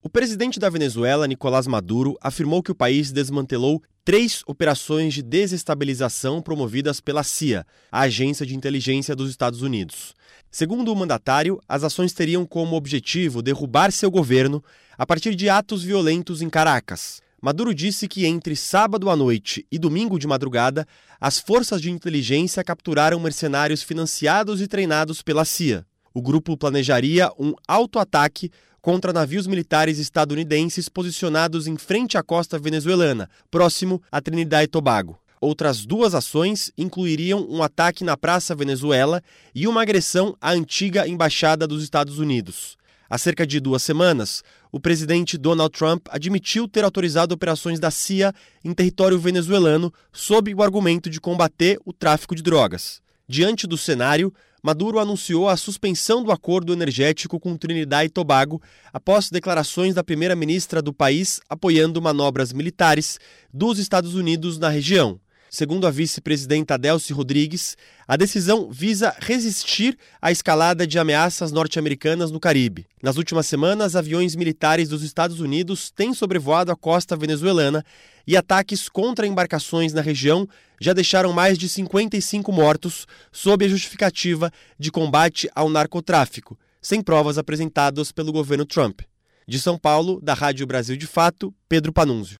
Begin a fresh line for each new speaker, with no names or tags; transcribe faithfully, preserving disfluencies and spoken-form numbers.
O presidente da Venezuela, Nicolás Maduro, afirmou que o país desmantelou três operações de desestabilização promovidas pela C I A, a Agência de Inteligência dos Estados Unidos. Segundo o mandatário, as ações teriam como objetivo derrubar seu governo a partir de atos violentos em Caracas. Maduro disse que entre sábado à noite e domingo de madrugada, as forças de inteligência capturaram mercenários financiados e treinados pela C I A. O grupo planejaria um autoataque contra navios militares estadunidenses posicionados em frente à costa venezuelana, próximo a Trinidad e Tobago. Outras duas ações incluiriam um ataque na Praça Venezuela e uma agressão à antiga Embaixada dos Estados Unidos. Há cerca de duas semanas, o presidente Donald Trump admitiu ter autorizado operações da C I A em território venezuelano sob o argumento de combater o tráfico de drogas. Diante do cenário, Maduro anunciou a suspensão do acordo energético com Trinidad e Tobago após declarações da primeira-ministra do país apoiando manobras militares dos Estados Unidos na região. Segundo a vice-presidenta Delcy Rodrigues, a decisão visa resistir à escalada de ameaças norte-americanas no Caribe. Nas últimas semanas, aviões militares dos Estados Unidos têm sobrevoado a costa venezuelana e ataques contra embarcações na região já deixaram mais de cinquenta e cinco mortos sob a justificativa de combate ao narcotráfico, sem provas apresentadas pelo governo Trump. De São Paulo, da Rádio Brasil de Fato, Pedro Panunzio.